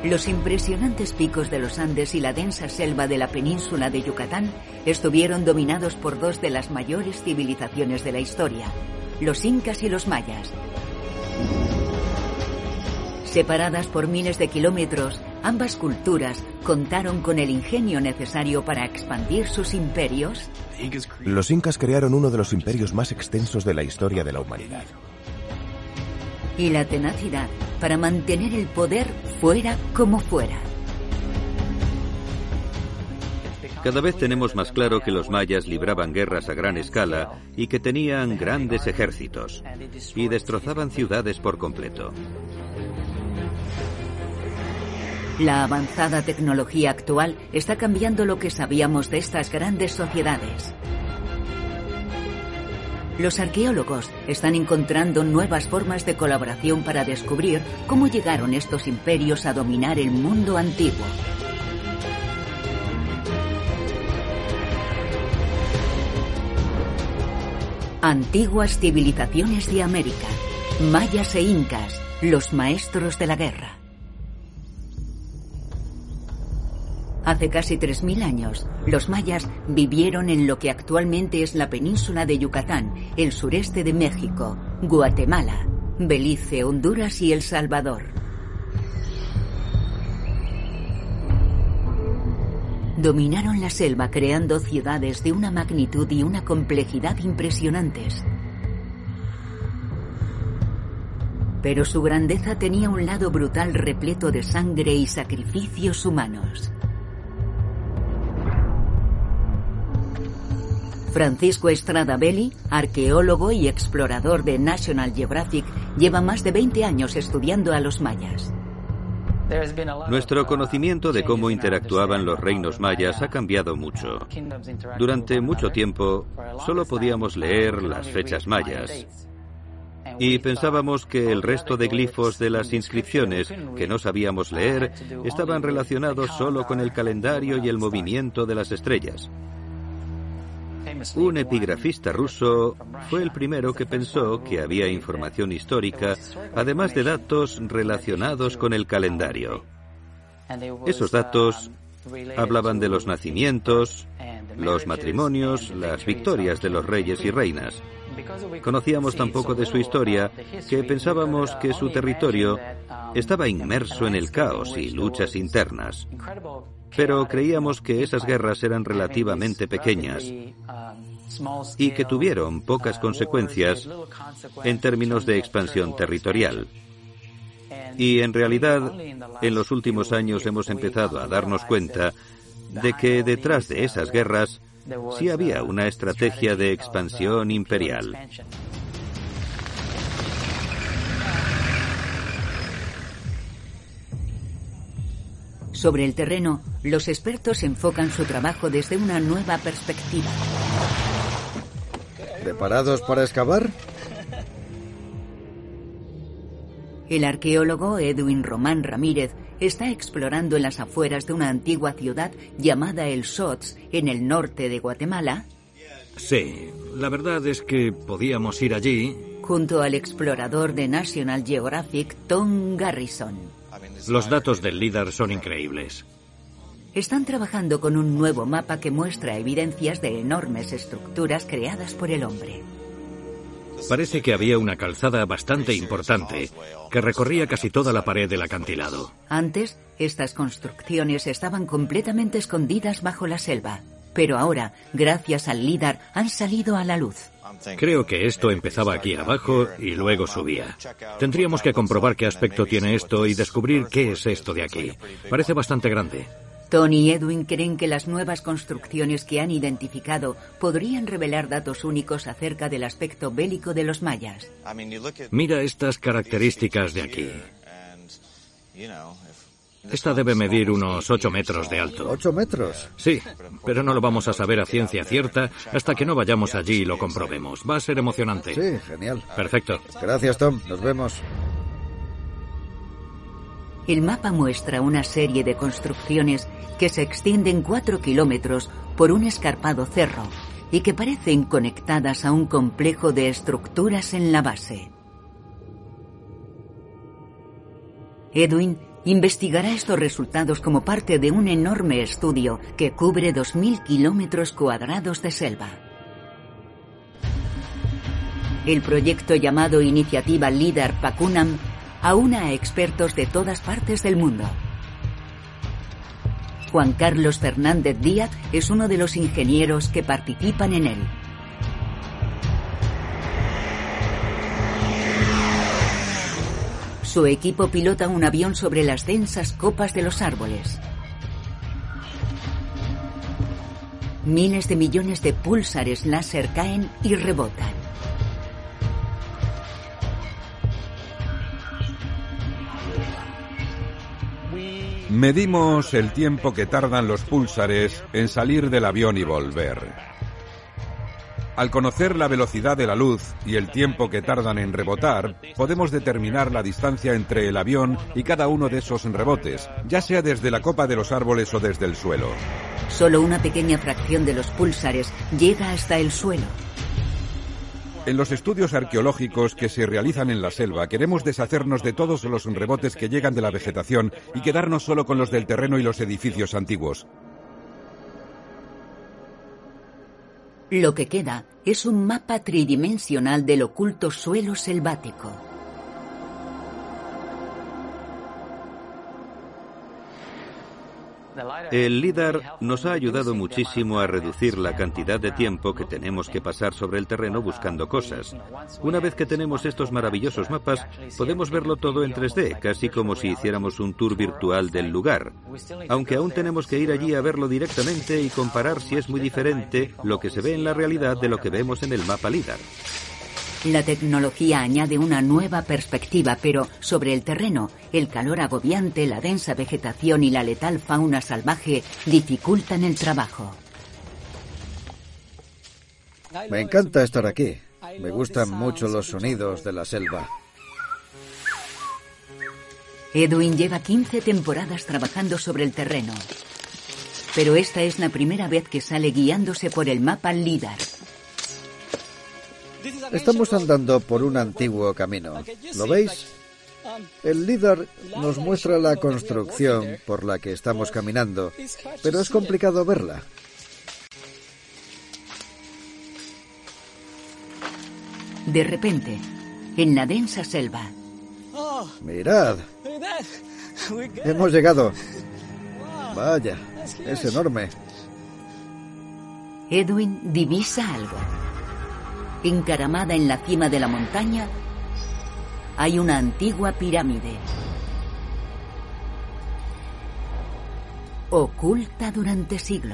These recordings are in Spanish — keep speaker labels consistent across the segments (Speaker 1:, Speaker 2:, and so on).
Speaker 1: Los impresionantes picos de los Andes y la densa selva de la península de Yucatán estuvieron dominados por dos de las mayores civilizaciones de la historia, los incas y los mayas. Separadas por miles de kilómetros, ambas culturas contaron con el ingenio necesario para expandir sus imperios.
Speaker 2: Los incas crearon uno de los imperios más extensos de la historia de la humanidad.
Speaker 1: Y la tenacidad para mantener el poder fuera como fuera.
Speaker 3: Cada vez tenemos más claro que los mayas libraban guerras a gran escala y que tenían grandes ejércitos y destrozaban ciudades por completo.
Speaker 1: La avanzada tecnología actual está cambiando lo que sabíamos de estas grandes sociedades. Los arqueólogos están encontrando nuevas formas de colaboración para descubrir cómo llegaron estos imperios a dominar el mundo antiguo. Antiguas civilizaciones de América, mayas e incas, los maestros de la guerra. Hace casi 3000 años, los mayas vivieron en lo que actualmente es la península de Yucatán, el sureste de México, Guatemala, Belice, Honduras y El Salvador. Dominaron la selva creando ciudades de una magnitud y una complejidad impresionantes. Pero su grandeza tenía un lado brutal repleto de sangre y sacrificios humanos. Francisco Estrada Belli, arqueólogo y explorador de National Geographic, lleva más de 20 años estudiando a los mayas.
Speaker 3: Nuestro conocimiento de cómo interactuaban los reinos mayas ha cambiado mucho. Durante mucho tiempo solo podíamos leer las fechas mayas y pensábamos que el resto de glifos de las inscripciones que no sabíamos leer estaban relacionados solo con el calendario y el movimiento de las estrellas. Un epigrafista ruso fue el primero que pensó que había información histórica, además de datos relacionados con el calendario. Esos datos hablaban de los nacimientos, los matrimonios, las victorias de los reyes y reinas. Conocíamos tan poco de su historia que pensábamos que su territorio estaba inmerso en el caos y luchas internas. Pero creíamos que esas guerras eran relativamente pequeñas y que tuvieron pocas consecuencias en términos de expansión territorial. Y en realidad, en los últimos años hemos empezado a darnos cuenta de que detrás de esas guerras sí había una estrategia de expansión imperial.
Speaker 1: Sobre el terreno, los expertos enfocan su trabajo desde una nueva perspectiva.
Speaker 4: ¿Preparados para excavar?
Speaker 1: El arqueólogo Edwin Román Ramírez está explorando en las afueras de una antigua ciudad llamada El Sots, en el norte de Guatemala.
Speaker 5: Sí, la verdad es que podíamos ir allí.
Speaker 1: Junto al explorador de National Geographic, Tom Garrison.
Speaker 5: Los datos del LIDAR son increíbles.
Speaker 1: Están trabajando con un nuevo mapa que muestra evidencias de enormes estructuras creadas por el hombre.
Speaker 5: Parece que había una calzada bastante importante que recorría casi toda la pared del acantilado.
Speaker 1: Antes, estas construcciones estaban completamente escondidas bajo la selva, pero ahora, gracias al LIDAR, han salido a la luz.
Speaker 5: Creo que esto empezaba aquí abajo y luego subía. Tendríamos que comprobar qué aspecto tiene esto y descubrir qué es esto de aquí. Parece bastante grande.
Speaker 1: Tony y Edwin creen que las nuevas construcciones que han identificado podrían revelar datos únicos acerca del aspecto bélico de los mayas.
Speaker 5: Mira estas características de aquí. Esta debe medir unos 8 metros de alto.
Speaker 4: ¿8 metros?
Speaker 5: Sí, pero no lo vamos a saber a ciencia cierta hasta que no vayamos allí y lo comprobemos. Va a ser emocionante.
Speaker 4: Sí, genial.
Speaker 5: Perfecto.
Speaker 4: Gracias, Tom. Nos vemos.
Speaker 1: El mapa muestra una serie de construcciones que se extienden 4 kilómetros por un escarpado cerro y que parecen conectadas a un complejo de estructuras en la base. Edwin investigará estos resultados como parte de un enorme estudio que cubre 2.000 kilómetros cuadrados de selva. El proyecto llamado Iniciativa LEADER Pakunam aúna a expertos de todas partes del mundo. Juan Carlos Fernández Díaz es uno de los ingenieros que participan en él. Su equipo pilota un avión sobre las densas copas de los árboles. Miles de millones de púlsares láser caen y rebotan.
Speaker 6: Medimos el tiempo que tardan los púlsares en salir del avión y volver. Al conocer la velocidad de la luz y el tiempo que tardan en rebotar, podemos determinar la distancia entre el avión y cada uno de esos rebotes, ya sea desde la copa de los árboles o desde el suelo.
Speaker 1: Solo una pequeña fracción de los púlsares llega hasta el suelo.
Speaker 6: En los estudios arqueológicos que se realizan en la selva, queremos deshacernos de todos los rebotes que llegan de la vegetación y quedarnos solo con los del terreno y los edificios antiguos.
Speaker 1: Lo que queda es un mapa tridimensional del oculto suelo selvático.
Speaker 3: El LIDAR nos ha ayudado muchísimo a reducir la cantidad de tiempo que tenemos que pasar sobre el terreno buscando cosas. Una vez que tenemos estos maravillosos mapas, podemos verlo todo en 3D, casi como si hiciéramos un tour virtual del lugar. Aunque aún tenemos que ir allí a verlo directamente y comparar si es muy diferente lo que se ve en la realidad de lo que vemos en el mapa LIDAR.
Speaker 1: La tecnología añade una nueva perspectiva, pero sobre el terreno, el calor agobiante, la densa vegetación y la letal fauna salvaje dificultan el trabajo.
Speaker 4: Me encanta estar aquí. Me gustan mucho los sonidos de la selva.
Speaker 1: Edwin lleva 15 temporadas trabajando sobre el terreno, pero esta es la primera vez que sale guiándose por el mapa LIDAR.
Speaker 4: Estamos andando por un antiguo camino. ¿Lo veis? El LIDAR nos muestra la construcción por la que estamos caminando, pero es complicado verla.
Speaker 1: De repente, en la densa selva...
Speaker 4: ¡Mirad! ¡Hemos llegado! Vaya, es enorme.
Speaker 1: Edwin divisa algo. Encaramada en la cima de la montaña, hay una antigua pirámide. Oculta durante siglos.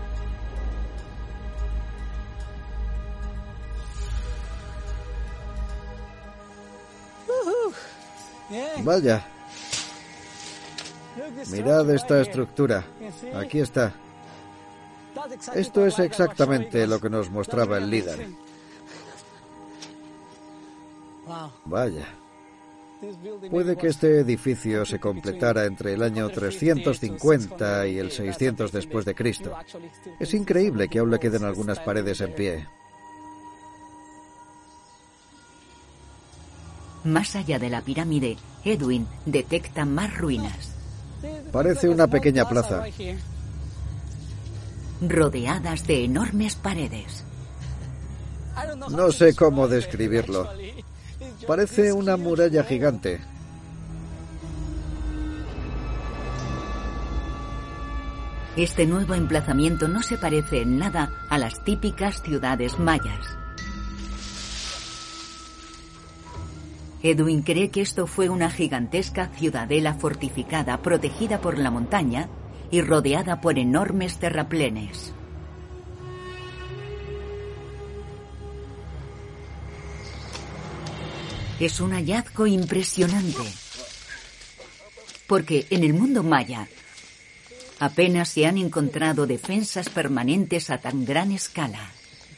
Speaker 4: Vaya. Mirad esta estructura. Aquí está. Esto es exactamente lo que nos mostraba el LIDAR. Vaya. Puede que este edificio se completara entre el año 350 y el 600 después de Cristo. Es increíble que aún le queden algunas paredes en pie.
Speaker 1: Más allá de la pirámide, Edwin detecta más ruinas.
Speaker 4: Parece una pequeña plaza.
Speaker 1: Rodeadas de enormes paredes.
Speaker 4: No sé cómo describirlo. Parece una muralla gigante.
Speaker 1: Este nuevo emplazamiento no se parece en nada a las típicas ciudades mayas. Edwin cree que esto fue una gigantesca ciudadela fortificada, protegida por la montaña y rodeada por enormes terraplenes. Es un hallazgo impresionante, porque en el mundo maya apenas se han encontrado defensas permanentes a tan gran escala.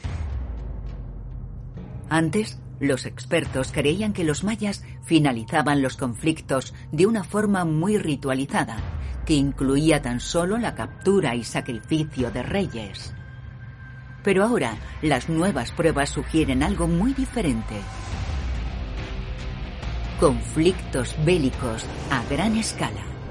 Speaker 1: Antes, los expertos creían que los mayas finalizaban los conflictos de una forma muy ritualizada, que incluía tan solo la captura y sacrificio de reyes. Pero ahora, las nuevas pruebas sugieren algo muy diferente. Conflictos bélicos a gran escala.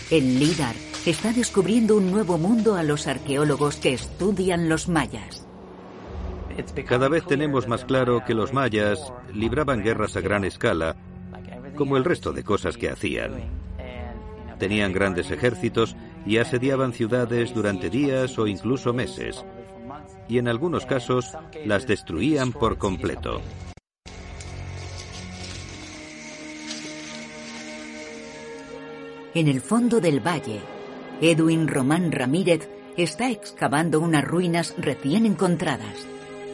Speaker 1: El LIDAR está descubriendo un nuevo mundo a los arqueólogos que estudian los mayas.
Speaker 3: Cada vez tenemos más claro que los mayas libraban guerras a gran escala, como el resto de cosas que hacían. Tenían grandes ejércitos y asediaban ciudades durante días o incluso meses. Y en algunos casos las destruían por completo.
Speaker 1: En el fondo del valle, Edwin Román Ramírez está excavando unas ruinas recién encontradas.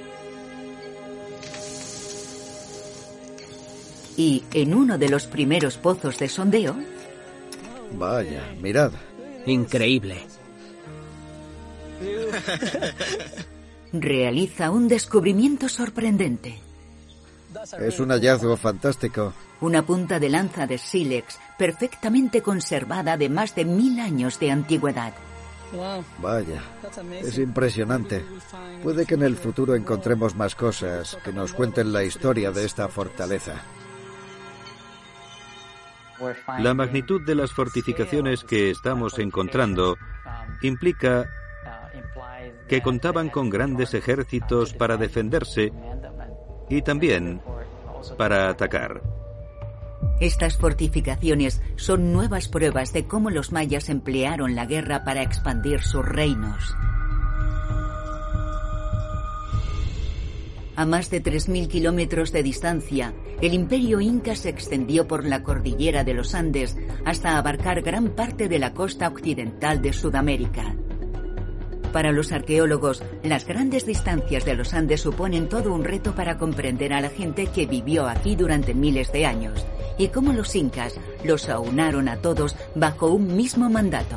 Speaker 1: Y en uno de los primeros pozos de sondeo...
Speaker 4: Vaya, mirad.
Speaker 7: Increíble.
Speaker 1: Realiza un descubrimiento sorprendente.
Speaker 4: Es un hallazgo fantástico.
Speaker 1: Una punta de lanza de sílex perfectamente conservada de más de 1000 años de antigüedad.
Speaker 4: Vaya, es impresionante. Puede que en el futuro encontremos más cosas que nos cuenten la historia de esta fortaleza.
Speaker 3: La magnitud de las fortificaciones que estamos encontrando implica que contaban con grandes ejércitos para defenderse y también para atacar.
Speaker 1: Estas fortificaciones son nuevas pruebas de cómo los mayas emplearon la guerra para expandir sus reinos. A más de 3000 kilómetros de distancia, el imperio inca se extendió por la cordillera de los Andes hasta abarcar gran parte de la costa occidental de Sudamérica. Para los arqueólogos, las grandes distancias de los Andes suponen todo un reto para comprender a la gente que vivió aquí durante miles de años y cómo los incas los aunaron a todos bajo un mismo mandato.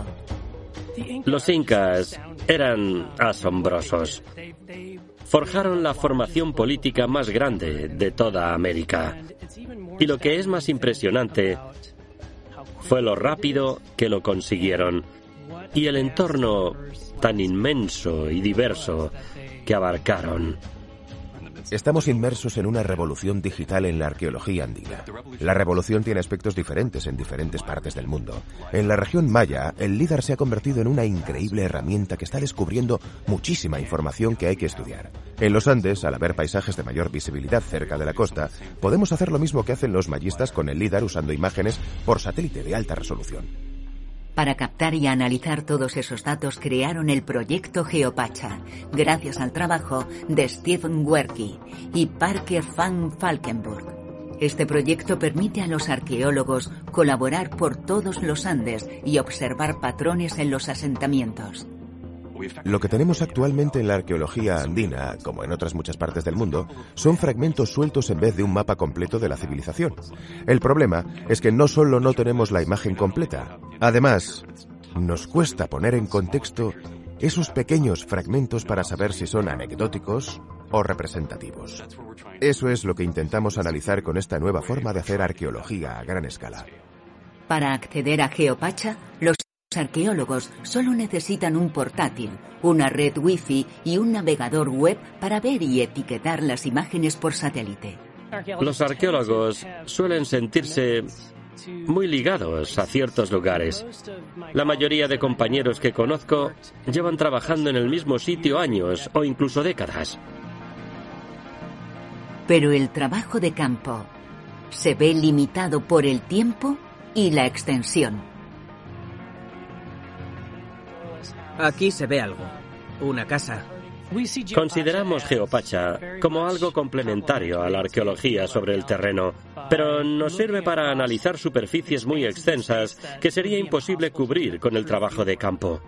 Speaker 8: Los incas eran asombrosos. Forjaron la formación política más grande de toda América. Y lo que es más impresionante fue lo rápido que lo consiguieron y el entorno tan inmenso y diverso que abarcaron.
Speaker 2: Estamos inmersos en una revolución digital en la arqueología andina. La revolución tiene aspectos diferentes en diferentes partes del mundo. En la región maya, el LIDAR se ha convertido en una increíble herramienta que está descubriendo muchísima información que hay que estudiar. En los Andes, al haber paisajes de mayor visibilidad cerca de la costa, podemos hacer lo mismo que hacen los mayistas con el LIDAR usando imágenes por satélite de alta resolución.
Speaker 1: Para captar y analizar todos esos datos crearon el proyecto GeoPacha, gracias al trabajo de Stephen Werke y Parker van Valkenburg. Este proyecto permite a los arqueólogos colaborar por todos los Andes y observar patrones en los asentamientos.
Speaker 2: Lo que tenemos actualmente en la arqueología andina, como en otras muchas partes del mundo, son fragmentos sueltos en vez de un mapa completo de la civilización. El problema es que no solo no tenemos la imagen completa, además, nos cuesta poner en contexto esos pequeños fragmentos para saber si son anecdóticos o representativos. Eso es lo que intentamos analizar con esta nueva forma de hacer arqueología a gran escala.
Speaker 1: Para acceder a GeoPacha, los arqueólogos solo necesitan un portátil, una red Wi-Fi y un navegador web para ver y etiquetar las imágenes por satélite.
Speaker 8: Los arqueólogos suelen sentirse muy ligados a ciertos lugares. La mayoría de compañeros que conozco llevan trabajando en el mismo sitio años o incluso décadas.
Speaker 1: Pero el trabajo de campo se ve limitado por el tiempo y la extensión.
Speaker 7: Aquí se ve algo. Una casa.
Speaker 8: Consideramos GeoPacha como algo complementario a la arqueología sobre el terreno, pero nos sirve para analizar superficies muy extensas que sería imposible cubrir con el trabajo de campo.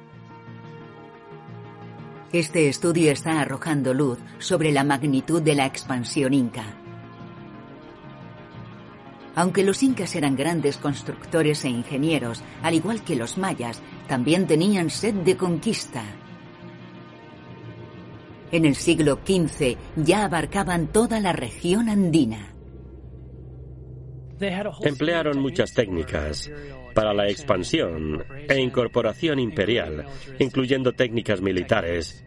Speaker 1: Este estudio está arrojando luz sobre la magnitud de la expansión inca. Aunque los incas eran grandes constructores e ingenieros, al igual que los mayas, también tenían sed de conquista. En el siglo XV ya abarcaban toda la región andina.
Speaker 8: Emplearon muchas técnicas para la expansión e incorporación imperial, incluyendo técnicas militares.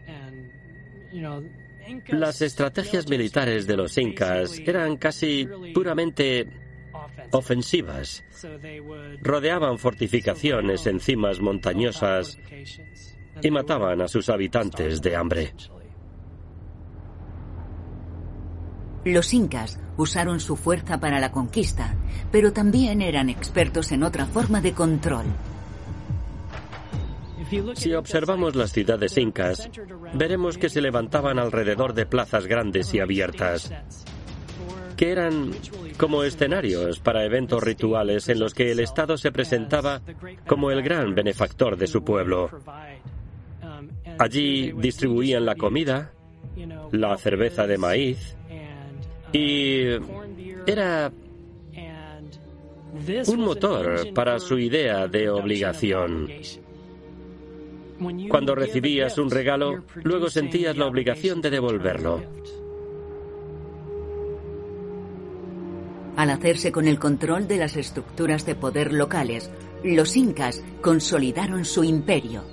Speaker 8: Las estrategias militares de los incas eran casi puramente ofensivas. Rodeaban fortificaciones en cimas montañosas y mataban a sus habitantes de hambre.
Speaker 1: Los incas usaron su fuerza para la conquista, pero también eran expertos en otra forma de control.
Speaker 8: Si observamos las ciudades incas, veremos que se levantaban alrededor de plazas grandes y abiertas, que eran como escenarios para eventos rituales en los que el Estado se presentaba como el gran benefactor de su pueblo. Allí distribuían la comida, la cerveza de maíz, y era un motor para su idea de obligación. Cuando recibías un regalo, luego sentías la obligación de devolverlo.
Speaker 1: Al hacerse con el control de las estructuras de poder locales, los incas consolidaron su imperio.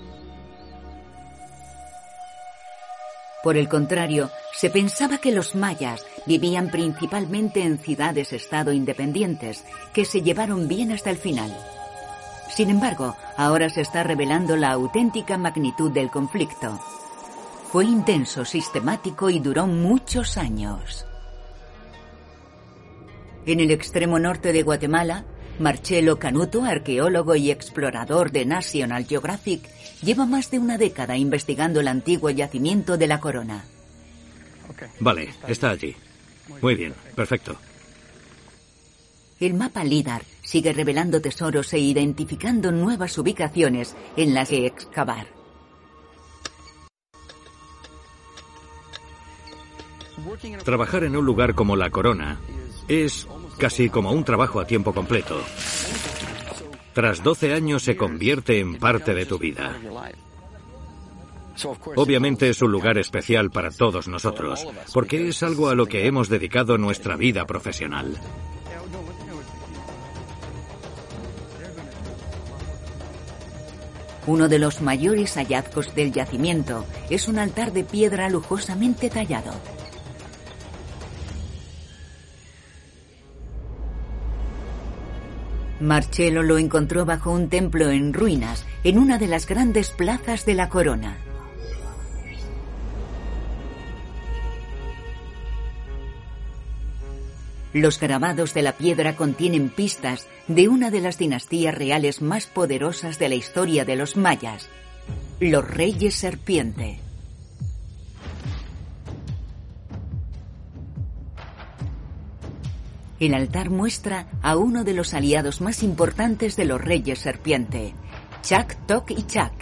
Speaker 1: Por el contrario, se pensaba que los mayas vivían principalmente en ciudades-estado independientes, que se llevaron bien hasta el final. Sin embargo, ahora se está revelando la auténtica magnitud del conflicto. Fue intenso, sistemático y duró muchos años. En el extremo norte de Guatemala, Marcelo Canuto, arqueólogo y explorador de National Geographic, lleva más de una década investigando el antiguo yacimiento de la Corona.
Speaker 5: Vale, está allí. Muy bien, perfecto.
Speaker 1: El mapa LIDAR sigue revelando tesoros e identificando nuevas ubicaciones en las que excavar.
Speaker 5: Trabajar en un lugar como la Corona es casi como un trabajo a tiempo completo. Tras 12 años se convierte en parte de tu vida. Obviamente es un lugar especial para todos nosotros, porque es algo a lo que hemos dedicado nuestra vida profesional.
Speaker 1: Uno de los mayores hallazgos del yacimiento es un altar de piedra lujosamente tallado. Marcelo lo encontró bajo un templo en ruinas, en una de las grandes plazas de la Corona. Los grabados de la piedra contienen pistas de una de las dinastías reales más poderosas de la historia de los mayas, los Reyes Serpiente. El altar muestra a uno de los aliados más importantes de los Reyes Serpiente, Chac Toc y Chac.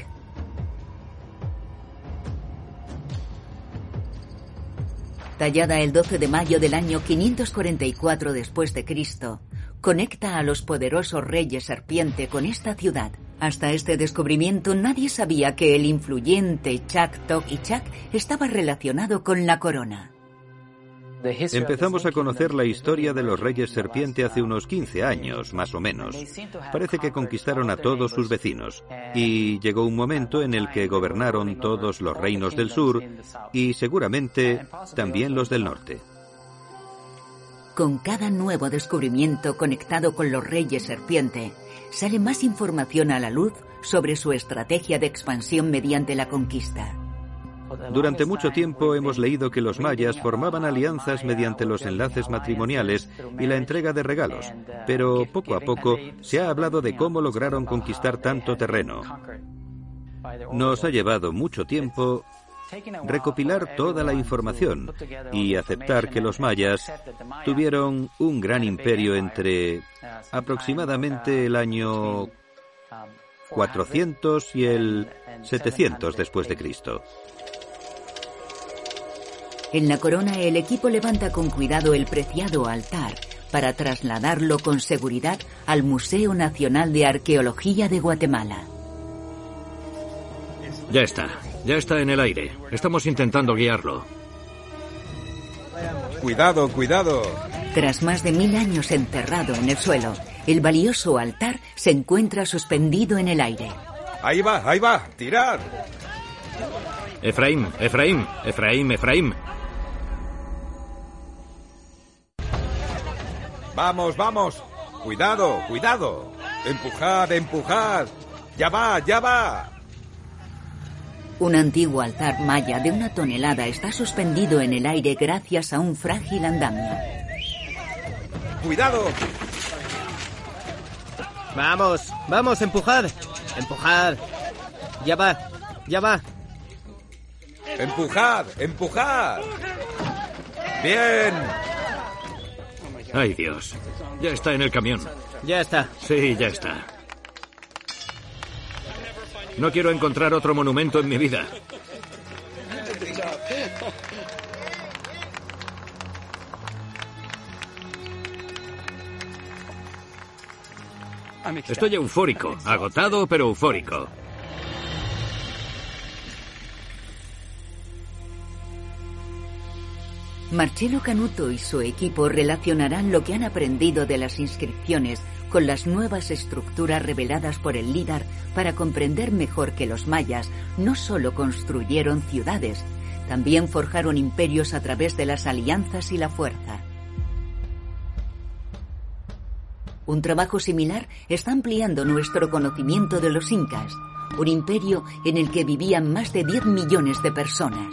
Speaker 1: Tallada el 12 de mayo del año 544 después de Cristo, conecta a los poderosos Reyes Serpiente con esta ciudad. Hasta este descubrimiento nadie sabía que el influyente Chac Toc y Chac estaba relacionado con la Corona.
Speaker 3: Empezamos a conocer la historia de los Reyes Serpiente hace unos 15 años, más o menos. Parece que conquistaron a todos sus vecinos, y llegó un momento en el que gobernaron todos los reinos del sur, y seguramente también los del norte.
Speaker 1: Con cada nuevo descubrimiento conectado con los Reyes Serpiente, sale más información a la luz sobre su estrategia de expansión mediante la conquista.
Speaker 3: Durante mucho tiempo hemos leído que los mayas formaban alianzas mediante los enlaces matrimoniales y la entrega de regalos, pero poco a poco se ha hablado de cómo lograron conquistar tanto terreno. Nos ha llevado mucho tiempo recopilar toda la información y aceptar que los mayas tuvieron un gran imperio entre aproximadamente el año 400 y el 700 después de Cristo.
Speaker 1: En la Corona, el equipo levanta con cuidado el preciado altar para trasladarlo con seguridad al Museo Nacional de Arqueología de Guatemala.
Speaker 5: Ya está en el aire. Estamos intentando guiarlo.
Speaker 6: ¡Cuidado, cuidado!
Speaker 1: Tras más de 1000 años enterrado en el suelo, el valioso altar se encuentra suspendido en el aire.
Speaker 6: ¡Ahí va! ¡Tirad!
Speaker 5: Efraín.
Speaker 6: ¡Vamos! ¡Cuidado, cuidado! ¡Empujad, empujad! ¡Ya va, ya va!
Speaker 1: Un antiguo altar maya de 1 tonelada está suspendido en el aire gracias a un frágil andamio.
Speaker 6: ¡Cuidado!
Speaker 7: ¡Vamos! ¡Vamos, empujad! ¡Empujad! ¡Ya va! ¡Ya va!
Speaker 6: ¡Empujad! ¡Empujad! ¡Bien!
Speaker 5: ¡Ay, Dios! Ya está en el camión.
Speaker 7: Ya está.
Speaker 5: Sí, ya está. No quiero encontrar otro monumento en mi vida. Estoy eufórico, agotado pero eufórico.
Speaker 1: Marcello Canuto y su equipo relacionarán lo que han aprendido de las inscripciones con las nuevas estructuras reveladas por el LIDAR para comprender mejor que los mayas no solo construyeron ciudades, también forjaron imperios a través de las alianzas y la fuerza. Un trabajo similar está ampliando nuestro conocimiento de los incas, un imperio en el que vivían más de 10 millones de personas.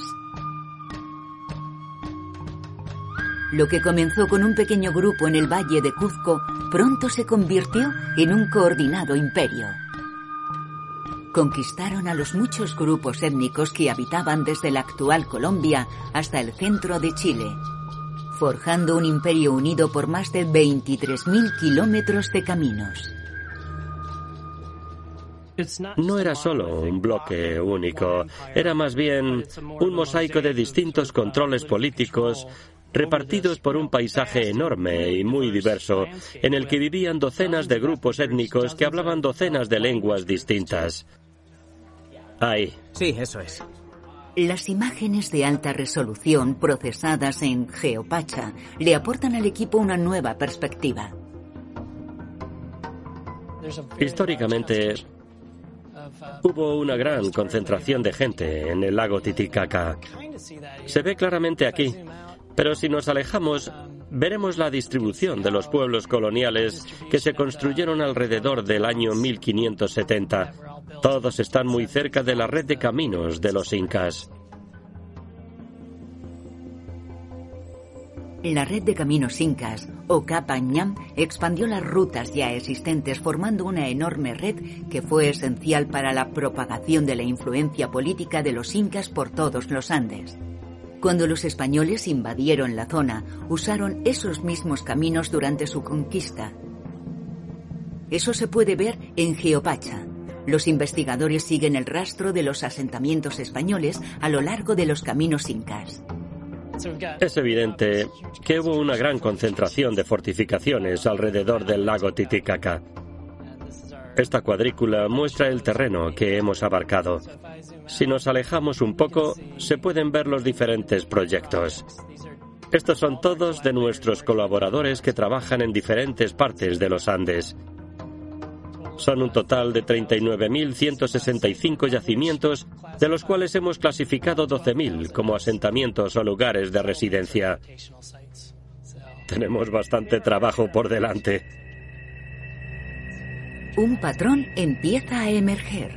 Speaker 1: Lo que comenzó con un pequeño grupo en el valle de Cuzco pronto se convirtió en un coordinado imperio. Conquistaron a los muchos grupos étnicos que habitaban desde la actual Colombia hasta el centro de Chile, forjando un imperio unido por más de 23.000 kilómetros de caminos.
Speaker 8: No era solo un bloque único, era más bien un mosaico de distintos controles políticos repartidos por un paisaje enorme y muy diverso, en el que vivían docenas de grupos étnicos que hablaban docenas de lenguas distintas. Ahí.
Speaker 7: Sí, eso es.
Speaker 1: Las imágenes de alta resolución procesadas en GeoPacha le aportan al equipo una nueva perspectiva.
Speaker 8: Históricamente, hubo una gran concentración de gente en el lago Titicaca. Se ve claramente aquí. Pero si nos alejamos, veremos la distribución de los pueblos coloniales que se construyeron alrededor del año 1570. Todos están muy cerca de la red de caminos de los incas.
Speaker 1: La red de caminos incas, o Capa Ñam, expandió las rutas ya existentes formando una enorme red que fue esencial para la propagación de la influencia política de los incas por todos los Andes. Cuando los españoles invadieron la zona, usaron esos mismos caminos durante su conquista. Eso se puede ver en GeoPacha. Los investigadores siguen el rastro de los asentamientos españoles a lo largo de los caminos incas.
Speaker 8: Es evidente que hubo una gran concentración de fortificaciones alrededor del lago Titicaca. Esta cuadrícula muestra el terreno que hemos abarcado. Si nos alejamos un poco, se pueden ver los diferentes proyectos. Estos son todos de nuestros colaboradores que trabajan en diferentes partes de los Andes. Son un total de 39.165 yacimientos, de los cuales hemos clasificado 12.000 como asentamientos o lugares de residencia. Tenemos bastante trabajo por delante.
Speaker 1: Un patrón empieza a emerger.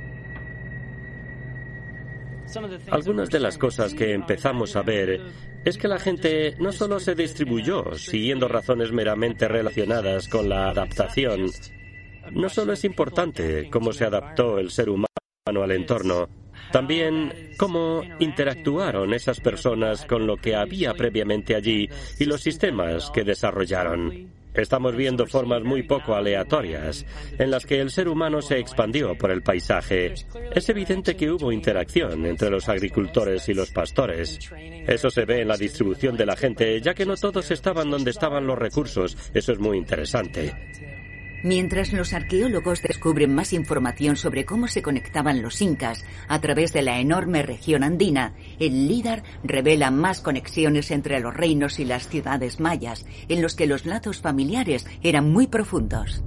Speaker 8: Algunas de las cosas que empezamos a ver es que la gente no solo se distribuyó siguiendo razones meramente relacionadas con la adaptación. No solo es importante cómo se adaptó el ser humano al entorno, también cómo interactuaron esas personas con lo que había previamente allí y los sistemas que desarrollaron. Estamos viendo formas muy poco aleatorias en las que el ser humano se expandió por el paisaje. Es evidente que hubo interacción entre los agricultores y los pastores. Eso se ve en la distribución de la gente, ya que no todos estaban donde estaban los recursos. Eso es muy interesante.
Speaker 1: Mientras los arqueólogos descubren más información sobre cómo se conectaban los incas a través de la enorme región andina, el LIDAR revela más conexiones entre los reinos y las ciudades mayas, en los que los lazos familiares eran muy profundos.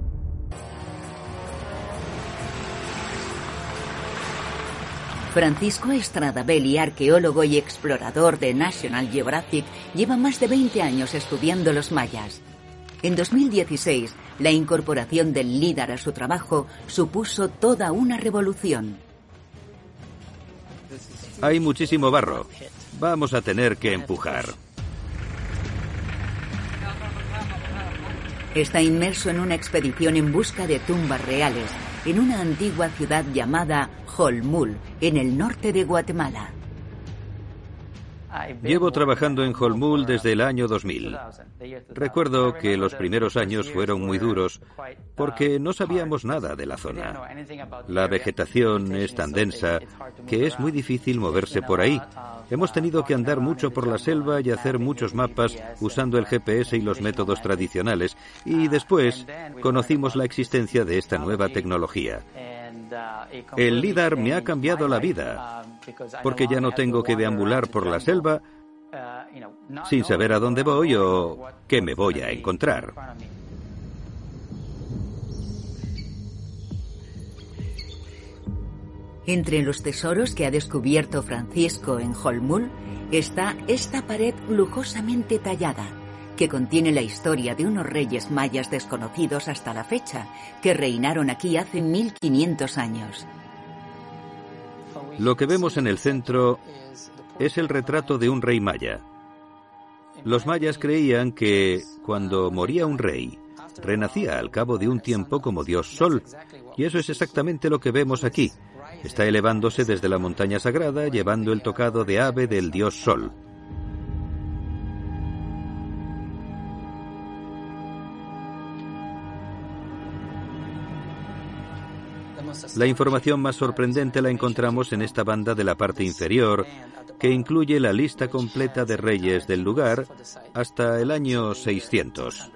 Speaker 1: Francisco Estrada Belli, arqueólogo y explorador de National Geographic, lleva más de 20 años estudiando los mayas. En 2016, la incorporación del LIDAR a su trabajo supuso toda una revolución.
Speaker 3: Hay muchísimo barro. Vamos a tener que empujar.
Speaker 1: Está inmerso en una expedición en busca de tumbas reales, en una antigua ciudad llamada Holmul, en el norte de Guatemala.
Speaker 3: Llevo trabajando en Holmul desde el año 2000. Recuerdo que los primeros años fueron muy duros porque no sabíamos nada de la zona. La vegetación es tan densa que es muy difícil moverse por ahí. Hemos tenido que andar mucho por la selva y hacer muchos mapas usando el GPS y los métodos tradicionales. Y después conocimos la existencia de esta nueva tecnología. El LIDAR me ha cambiado la vida, porque ya no tengo que deambular por la selva sin saber a dónde voy o qué me voy a encontrar.
Speaker 1: Entre los tesoros que ha descubierto Francisco en Holmul está esta pared lujosamente tallada, que contiene la historia de unos reyes mayas desconocidos hasta la fecha, que reinaron aquí hace 1500 años.
Speaker 3: Lo que vemos en el centro es el retrato de un rey maya. Los mayas creían que cuando moría un rey, renacía al cabo de un tiempo como dios Sol, y eso es exactamente lo que vemos aquí. Está elevándose desde la montaña sagrada, llevando el tocado de ave del dios Sol. La información más sorprendente la encontramos en esta banda de la parte inferior, que incluye la lista completa de reyes del lugar hasta el año 600.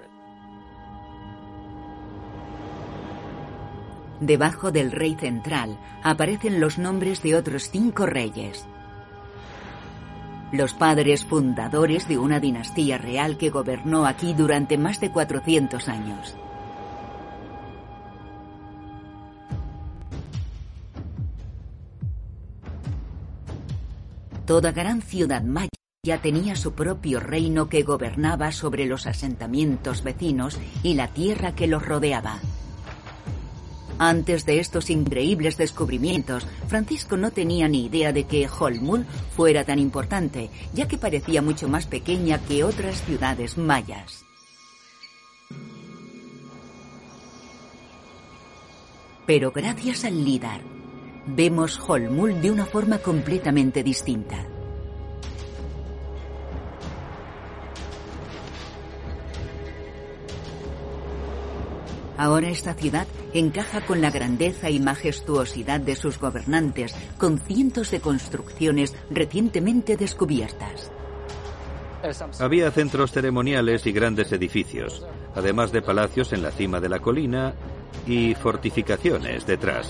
Speaker 1: Debajo del rey central aparecen los nombres de otros 5 reyes. Los padres fundadores de una dinastía real que gobernó aquí durante más de 400 años. Toda gran ciudad maya tenía su propio reino que gobernaba sobre los asentamientos vecinos y la tierra que los rodeaba. Antes de estos increíbles descubrimientos, Francisco no tenía ni idea de que Holmul fuera tan importante, ya que parecía mucho más pequeña que otras ciudades mayas. Pero gracias al LIDAR, vemos Holmul de una forma completamente distinta. Ahora esta ciudad encaja con la grandeza y majestuosidad de sus gobernantes, con cientos de construcciones recientemente descubiertas.
Speaker 3: Había centros ceremoniales y grandes edificios, además de palacios en la cima de la colina y fortificaciones detrás.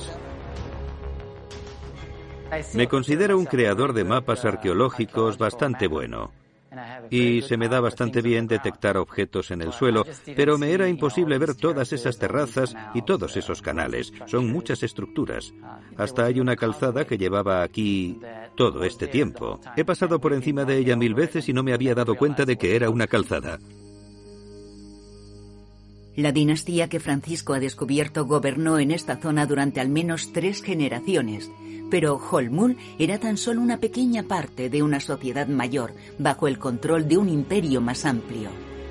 Speaker 3: Me considero un creador de mapas arqueológicos bastante bueno. Y se me da bastante bien detectar objetos en el suelo, pero me era imposible ver todas esas terrazas y todos esos canales. Son muchas estructuras. Hasta hay una calzada que llevaba aquí todo este tiempo. He pasado por encima de ella 1000 veces y no me había dado cuenta de que era una calzada.
Speaker 1: La dinastía que Francisco ha descubierto gobernó en esta zona durante al menos 3 generaciones, pero Holmul era tan solo una pequeña parte de una sociedad mayor, bajo el control de un imperio más amplio.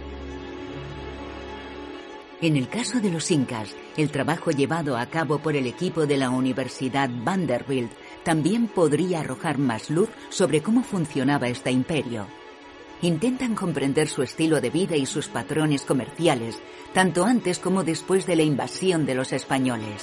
Speaker 1: En el caso de los incas, el trabajo llevado a cabo por el equipo de la Universidad Vanderbilt también podría arrojar más luz sobre cómo funcionaba este imperio. Intentan comprender su estilo de vida y sus patrones comerciales, tanto antes como después de la invasión de los españoles.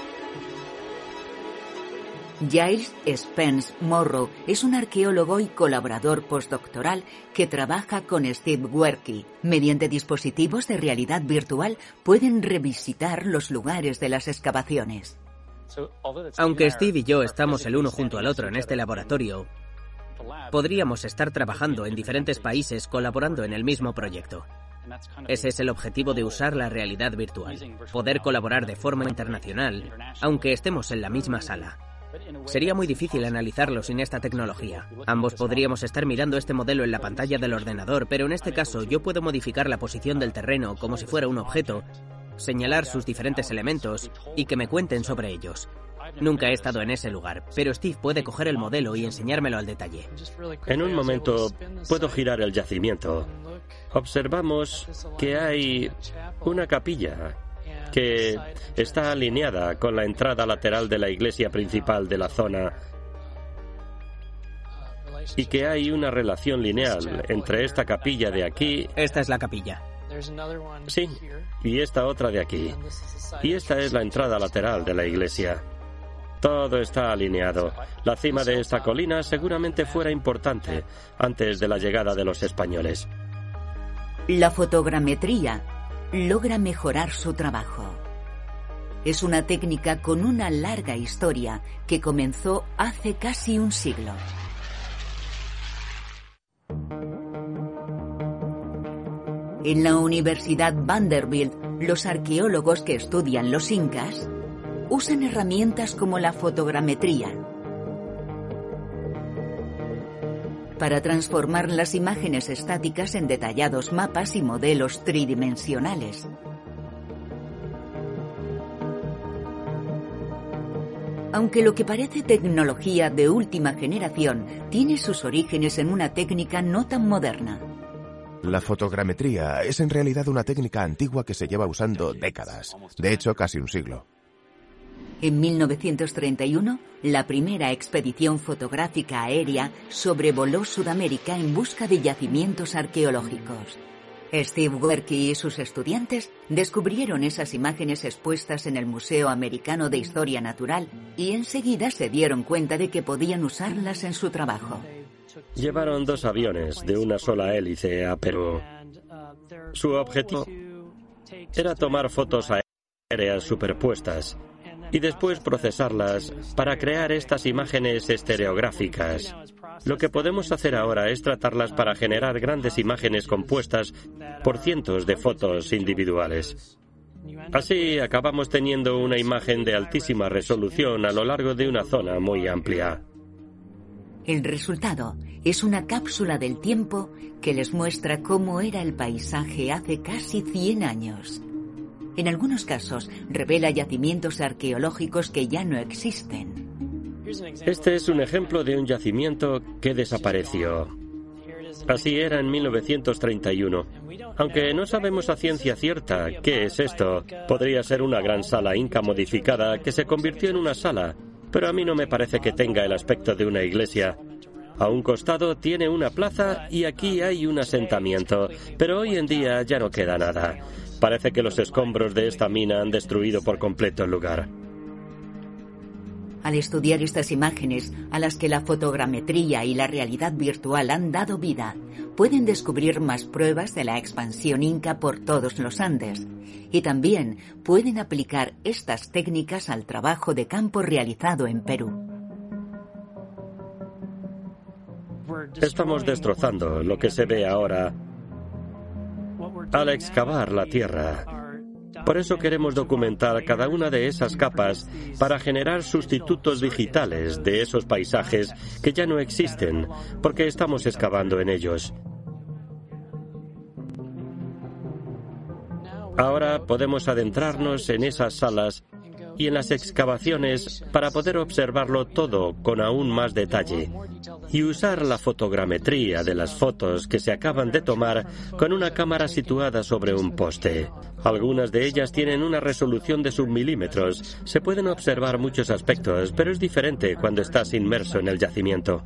Speaker 1: Giles Spence Morrow es un arqueólogo y colaborador postdoctoral que trabaja con Steve Werke. Mediante dispositivos de realidad virtual pueden revisitar los lugares de las excavaciones.
Speaker 7: Aunque Steve y yo estamos el uno junto al otro en este laboratorio, podríamos estar trabajando en diferentes países colaborando en el mismo proyecto. Ese es el objetivo de usar la realidad virtual, poder colaborar de forma internacional, aunque estemos en la misma sala. Sería muy difícil analizarlo sin esta tecnología. Ambos podríamos estar mirando este modelo en la pantalla del ordenador, pero en este caso yo puedo modificar la posición del terreno como si fuera un objeto, señalar sus diferentes elementos y que me cuenten sobre ellos. Nunca he estado en ese lugar, pero Steve puede coger el modelo y enseñármelo al detalle.
Speaker 8: En un momento puedo girar el yacimiento. Observamos que hay una capilla que está alineada con la entrada lateral de la iglesia principal de la zona y que hay una relación lineal entre esta capilla de aquí.
Speaker 7: Esta es la capilla.
Speaker 8: Sí, y esta otra de aquí. Y esta es la entrada lateral de la iglesia. Todo está alineado. La cima de esta colina seguramente fuera importante antes de la llegada de los españoles.
Speaker 1: La fotogrametría logra mejorar su trabajo. Es una técnica con una larga historia que comenzó hace casi un siglo. En la Universidad Vanderbilt, los arqueólogos que estudian los incas usan herramientas como la fotogrametría para transformar las imágenes estáticas en detallados mapas y modelos tridimensionales. Aunque lo que parece tecnología de última generación tiene sus orígenes en una técnica no tan moderna.
Speaker 2: La fotogrametría es en realidad una técnica antigua que se lleva usando décadas, de hecho casi un siglo.
Speaker 1: En 1931, la primera expedición fotográfica aérea sobrevoló Sudamérica en busca de yacimientos arqueológicos. Steve Werke y sus estudiantes descubrieron esas imágenes expuestas en el Museo Americano de Historia Natural y enseguida se dieron cuenta de que podían usarlas en su trabajo.
Speaker 8: Llevaron 2 aviones de una sola hélice a Perú. Su objetivo era tomar fotos aéreas superpuestas y después procesarlas para crear estas imágenes estereográficas. Lo que podemos hacer ahora es tratarlas para generar grandes imágenes compuestas por cientos de fotos individuales. Así acabamos teniendo una imagen de altísima resolución a lo largo de una zona muy amplia.
Speaker 1: El resultado es una cápsula del tiempo que les muestra cómo era el paisaje hace casi 100 años. En algunos casos revela yacimientos arqueológicos que ya no existen.
Speaker 8: Este es un ejemplo de un yacimiento que desapareció. Así era en 1931. Aunque no sabemos a ciencia cierta qué es esto, podría ser una gran sala inca modificada que se convirtió en una sala. Pero a mí no me parece que tenga el aspecto de una iglesia. A un costado tiene una plaza y aquí hay un asentamiento, pero hoy en día ya no queda nada. Parece que los escombros de esta mina han destruido por completo el lugar.
Speaker 1: Al estudiar estas imágenes, a las que la fotogrametría y la realidad virtual han dado vida, pueden descubrir más pruebas de la expansión inca por todos los Andes. Y también pueden aplicar estas técnicas al trabajo de campo realizado en Perú.
Speaker 8: Estamos destrozando lo que se ve ahora al excavar la tierra. Por eso queremos documentar cada una de esas capas para generar sustitutos digitales de esos paisajes que ya no existen, porque estamos excavando en ellos. Ahora podemos adentrarnos en esas salas y en las excavaciones para poder observarlo todo con aún más detalle y usar la fotogrametría de las fotos que se acaban de tomar con una cámara situada sobre un poste. Algunas de ellas tienen una resolución de submilímetros. Se pueden observar muchos aspectos, pero es diferente cuando estás inmerso en el yacimiento.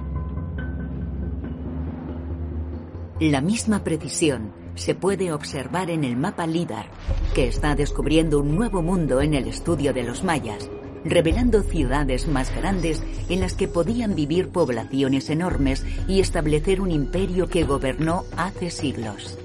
Speaker 1: La misma precisión se puede observar en el mapa LIDAR, que está descubriendo un nuevo mundo en el estudio de los mayas, revelando ciudades más grandes en las que podían vivir poblaciones enormes y establecer un imperio que gobernó hace siglos.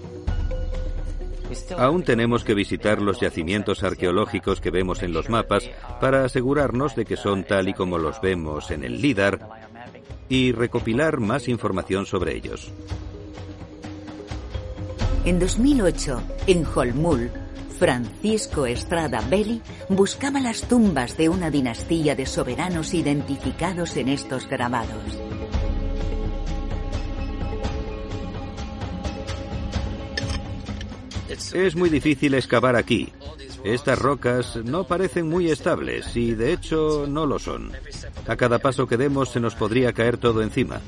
Speaker 3: Aún tenemos que visitar los yacimientos arqueológicos que vemos en los mapas para asegurarnos de que son tal y como los vemos en el LIDAR y recopilar más información sobre ellos.
Speaker 1: En 2008, en Holmul, Francisco Estrada Belli buscaba las tumbas de una dinastía de soberanos identificados en estos grabados.
Speaker 3: Es muy difícil excavar aquí. Estas rocas no parecen muy estables y de hecho no lo son. A cada paso que demos se nos podría caer todo encima.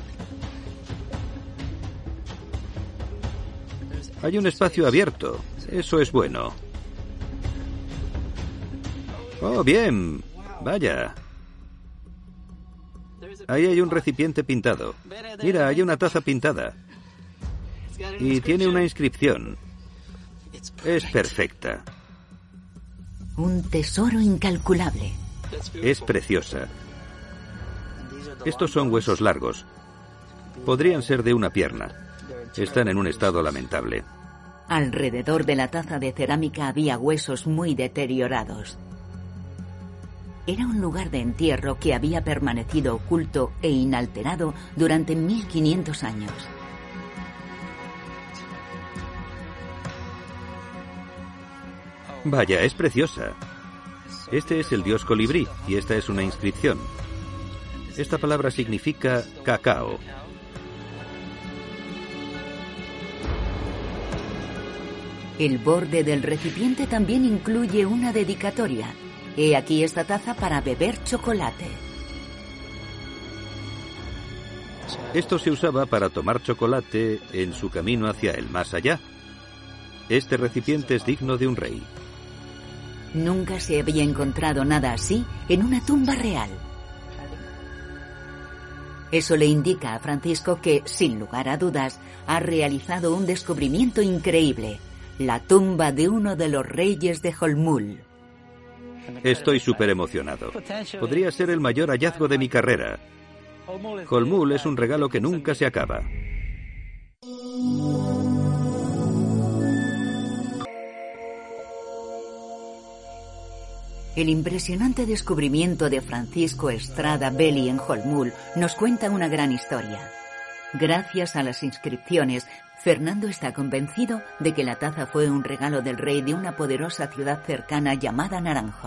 Speaker 3: Hay un espacio abierto. Eso es bueno. ¡Oh, bien! Vaya. Ahí hay un recipiente pintado. Mira, hay una taza pintada. Y tiene una inscripción. Es perfecta.
Speaker 1: Un tesoro incalculable.
Speaker 3: Es preciosa. Estos son huesos largos. Podrían ser de una pierna. Están en un estado lamentable.
Speaker 1: Alrededor de la taza de cerámica había huesos muy deteriorados. Era un lugar de entierro que había permanecido oculto e inalterado durante 1500 años.
Speaker 3: Vaya, es preciosa. Este es el dios colibrí y esta es una inscripción. Esta palabra significa cacao.
Speaker 1: El borde del recipiente también incluye una dedicatoria. He aquí esta taza para beber chocolate.
Speaker 3: Esto se usaba para tomar chocolate en su camino hacia el más allá. Este recipiente es digno de un rey.
Speaker 1: Nunca se había encontrado nada así en una tumba real. Eso le indica a Francisco que, sin lugar a dudas, ha realizado un descubrimiento increíble: la tumba de uno de los reyes de Holmul.
Speaker 3: Estoy súper emocionado. Podría ser el mayor hallazgo de mi carrera. Holmul es un regalo que nunca se acaba.
Speaker 1: El impresionante descubrimiento de Francisco Estrada Belli en Holmul nos cuenta una gran historia. Gracias a las inscripciones, Fernando está convencido de que la taza fue un regalo del rey de una poderosa ciudad cercana llamada Naranjo.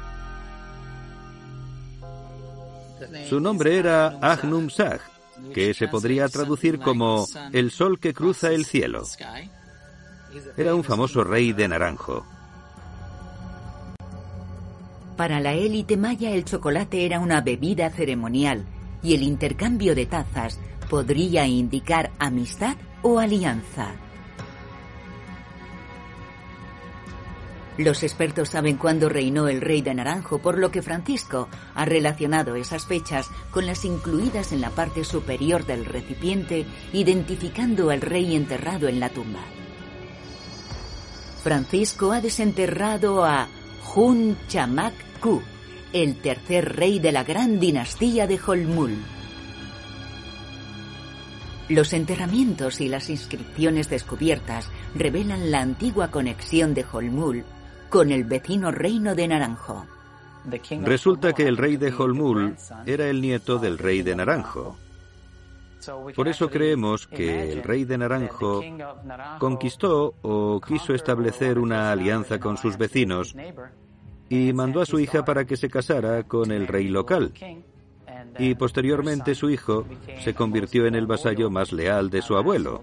Speaker 3: Su nombre era Ahnum Sag, que se podría traducir como el sol que cruza el cielo. Era un famoso rey de Naranjo.
Speaker 1: Para la élite maya, el chocolate era una bebida ceremonial y el intercambio de tazas podría indicar amistad o alianza. Los expertos saben cuándo reinó el rey de Naranjo, por lo que Francisco ha relacionado esas fechas con las incluidas en la parte superior del recipiente, identificando al rey enterrado en la tumba. Francisco ha desenterrado a Hun Chamak Ku, el tercer rey de la gran dinastía de Holmul. Los enterramientos y las inscripciones descubiertas revelan la antigua conexión de Holmul con el vecino reino de Naranjo.
Speaker 3: Resulta que el rey de Holmul era el nieto del rey de Naranjo. Por eso creemos que el rey de Naranjo conquistó o quiso establecer una alianza con sus vecinos y mandó a su hija para que se casara con el rey local. Y posteriormente su hijo se convirtió en el vasallo más leal de su abuelo.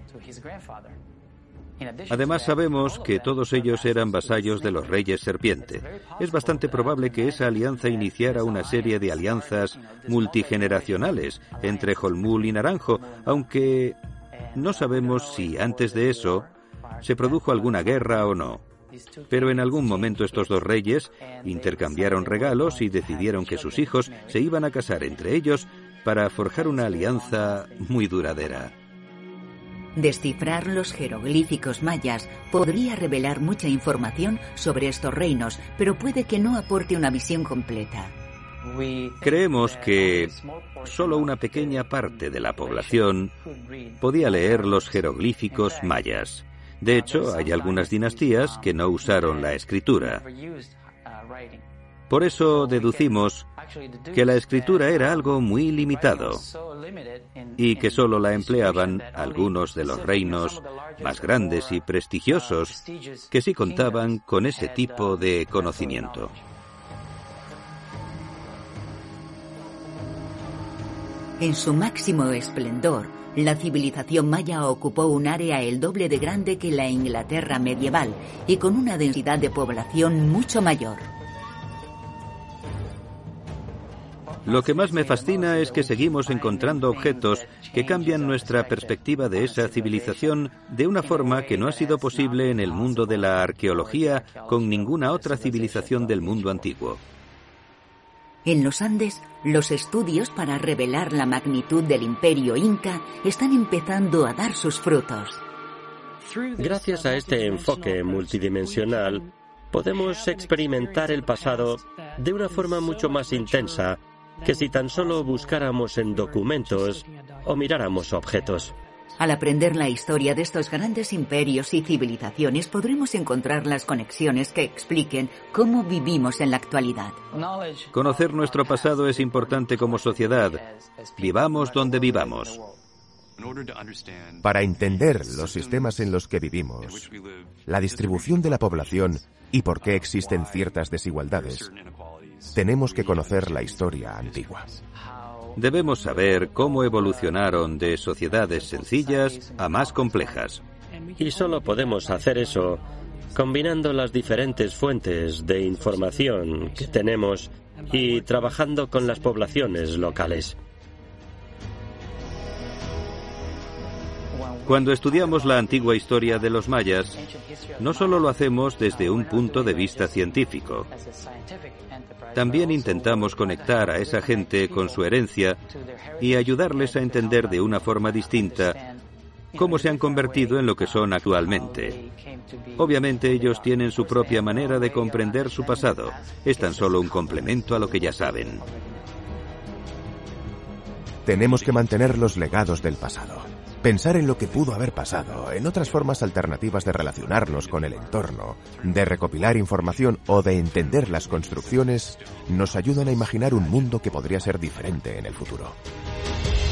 Speaker 3: Además sabemos que todos ellos eran vasallos de los reyes serpiente. Es bastante probable que esa alianza iniciara una serie de alianzas multigeneracionales entre Holmul y Naranjo, aunque no sabemos si antes de eso se produjo alguna guerra o no. Pero en algún momento estos dos reyes intercambiaron regalos y decidieron que sus hijos se iban a casar entre ellos para forjar una alianza muy duradera.
Speaker 1: Descifrar los jeroglíficos mayas podría revelar mucha información sobre estos reinos, pero puede que no aporte una visión completa.
Speaker 3: Creemos que solo una pequeña parte de la población podía leer los jeroglíficos mayas. De hecho, hay algunas dinastías que no usaron la escritura. Por eso deducimos que la escritura era algo muy limitado y que solo la empleaban algunos de los reinos más grandes y prestigiosos que sí contaban con ese tipo de conocimiento.
Speaker 1: En su máximo esplendor, la civilización maya ocupó un área el doble de grande que la Inglaterra medieval y con una densidad de población mucho mayor.
Speaker 3: Lo que más me fascina es que seguimos encontrando objetos que cambian nuestra perspectiva de esa civilización de una forma que no ha sido posible en el mundo de la arqueología con ninguna otra civilización del mundo antiguo.
Speaker 1: En los Andes, los estudios para revelar la magnitud del imperio inca están empezando a dar sus frutos.
Speaker 8: Gracias a este enfoque multidimensional, podemos experimentar el pasado de una forma mucho más intensa que si tan solo buscáramos en documentos o miráramos objetos.
Speaker 1: Al aprender la historia de estos grandes imperios y civilizaciones, podremos encontrar las conexiones que expliquen cómo vivimos en la actualidad.
Speaker 3: Conocer nuestro pasado es importante como sociedad, vivamos donde vivamos.
Speaker 2: Para entender los sistemas en los que vivimos, la distribución de la población y por qué existen ciertas desigualdades, tenemos que conocer la historia antigua.
Speaker 3: Debemos saber cómo evolucionaron de sociedades sencillas a más complejas.
Speaker 8: Y solo podemos hacer eso combinando las diferentes fuentes de información que tenemos y trabajando con las poblaciones locales.
Speaker 3: Cuando estudiamos la antigua historia de los mayas, no solo lo hacemos desde un punto de vista científico. También intentamos conectar a esa gente con su herencia y ayudarles a entender de una forma distinta cómo se han convertido en lo que son actualmente. Obviamente ellos tienen su propia manera de comprender su pasado. Es tan solo un complemento a lo que ya saben.
Speaker 2: Tenemos que mantener los legados del pasado. Pensar en lo que pudo haber pasado, en otras formas alternativas de relacionarnos con el entorno, de recopilar información o de entender las construcciones, nos ayudan a imaginar un mundo que podría ser diferente en el futuro.